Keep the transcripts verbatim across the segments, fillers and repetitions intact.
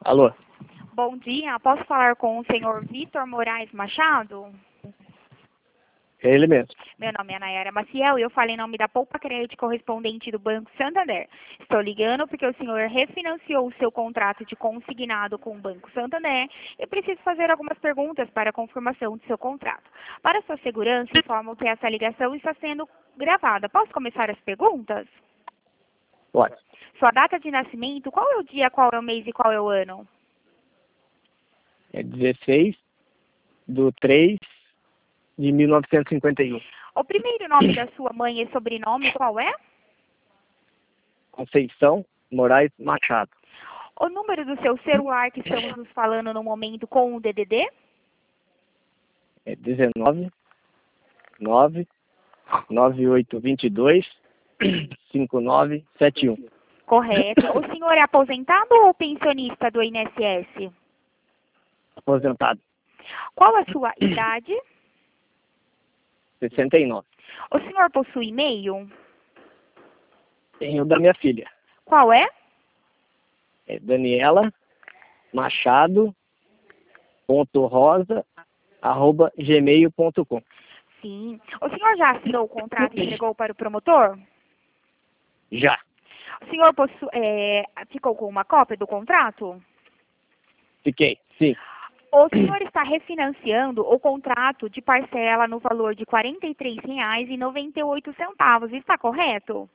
Alô? Bom dia, posso falar com o senhor Vitor Moraes Machado? É ele mesmo. Meu nome é Nayara Maciel e eu falo em nome da Poupa Crédito correspondente do Banco Santander. Estou ligando porque o senhor refinanciou o seu contrato de consignado com o Banco Santander e preciso fazer algumas perguntas para a confirmação do seu contrato. Para sua segurança, informo que essa ligação está sendo gravada. Posso começar as perguntas? Pode. Sua data de nascimento, qual é o dia, qual é o mês e qual é o ano? É dezesseis do três de mil novecentos e cinquenta e um. O primeiro nome da sua mãe e sobrenome, qual é? Conceição Moraes Machado. O número do seu celular que estamos nos falando no momento com o D D D? É dezenove, nove, nove oito dois dois, cinco nove sete um. Correto. O senhor é aposentado ou pensionista do I N S S? Aposentado. Qual a sua idade? sessenta e nove. O senhor possui e-mail? Tenho da minha filha. Qual é? É Daniela Machado ponto rosa arroba gmail ponto com. Sim. O senhor já assinou o contrato e entregou para o promotor? Já. O senhor possu é, ficou com uma cópia do contrato? Fiquei. Sim. O senhor está refinanciando o contrato de parcela no valor de quarenta e três reais e noventa e oito centavos, está correto?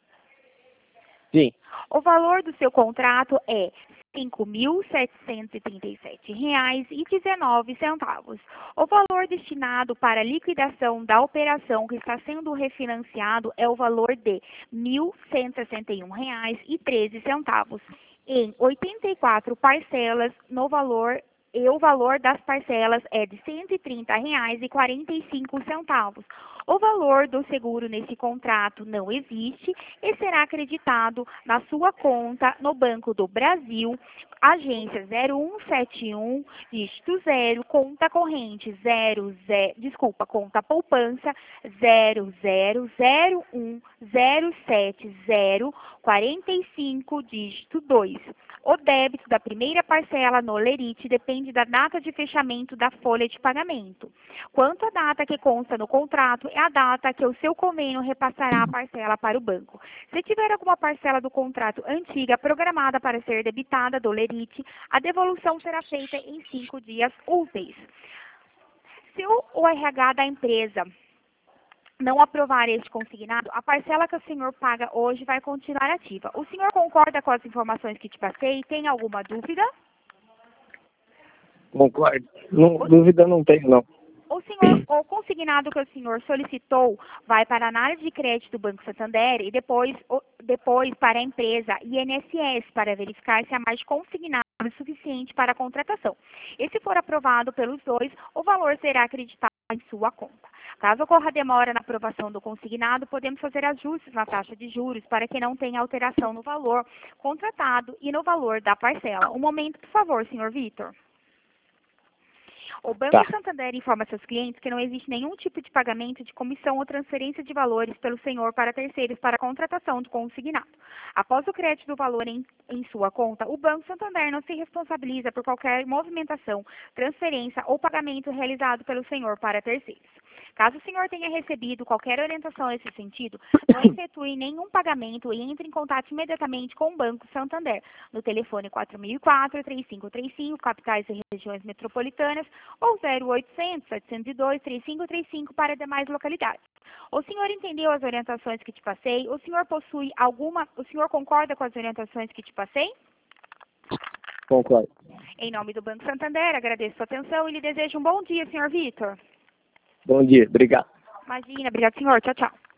Sim. O valor do seu contrato é cinco mil setecentos e trinta e sete reais e dezenove centavos. O valor destinado para a liquidação da operação que está sendo refinanciado é o valor de mil cento e sessenta e um reais e treze centavos, em oitenta e quatro parcelas no valor e o valor das parcelas é de cento e trinta reais e quarenta e cinco centavos. O valor do seguro nesse contrato não existe e será acreditado na sua conta no Banco do Brasil, agência zero um sete um, dígito zero, conta corrente zero, zero, desculpa, conta poupança zero zero zero um zero sete zero quarenta e cinco, dígito dois. O débito da primeira parcela no Lerite depende da data de fechamento da folha de pagamento. Quanto à data que consta no contrato, é a data que o seu convênio repassará a parcela para o banco. Se tiver alguma parcela do contrato antiga programada para ser debitada do Lerite, a devolução será feita em cinco dias úteis. Se o R H da empresa não aprovar este consignado, a parcela que o senhor paga hoje vai continuar ativa. O senhor concorda com as informações que te passei? Tem alguma dúvida? Concordo. Não, dúvida não tenho, não. O senhor, o consignado que o senhor solicitou vai para a análise de crédito do Banco Santander e depois, depois para a empresa I N S S para verificar se há mais consignado suficiente para a contratação. E se for aprovado pelos dois, o valor será acreditado em sua conta. Caso ocorra demora na aprovação do consignado, podemos fazer ajustes na taxa de juros para que não tenha alteração no valor contratado e no valor da parcela. Um momento, por favor, senhor Vitor. O Banco Tá. Santander informa seus clientes que não existe nenhum tipo de pagamento de comissão ou transferência de valores pelo senhor para terceiros para a contratação do consignado. Após o crédito do valor em, em sua conta, o Banco Santander não se responsabiliza por qualquer movimentação, transferência ou pagamento realizado pelo senhor para terceiros. Caso o senhor tenha recebido qualquer orientação nesse sentido, não efetue nenhum pagamento e entre em contato imediatamente com o Banco Santander, no telefone quatro mil e quatro, três cinco três cinco, capitais e regiões metropolitanas, ou zero oitocentos, setecentos e dois, trinta e cinco trinta e cinco para demais localidades. O senhor entendeu as orientações que te passei? O senhor possui alguma... O senhor concorda com as orientações que te passei? Concordo. Em nome do Banco Santander, agradeço sua atenção e lhe desejo um bom dia, senhor Vitor. Bom dia. Obrigado. Imagina, obrigado, senhor. Tchau, tchau.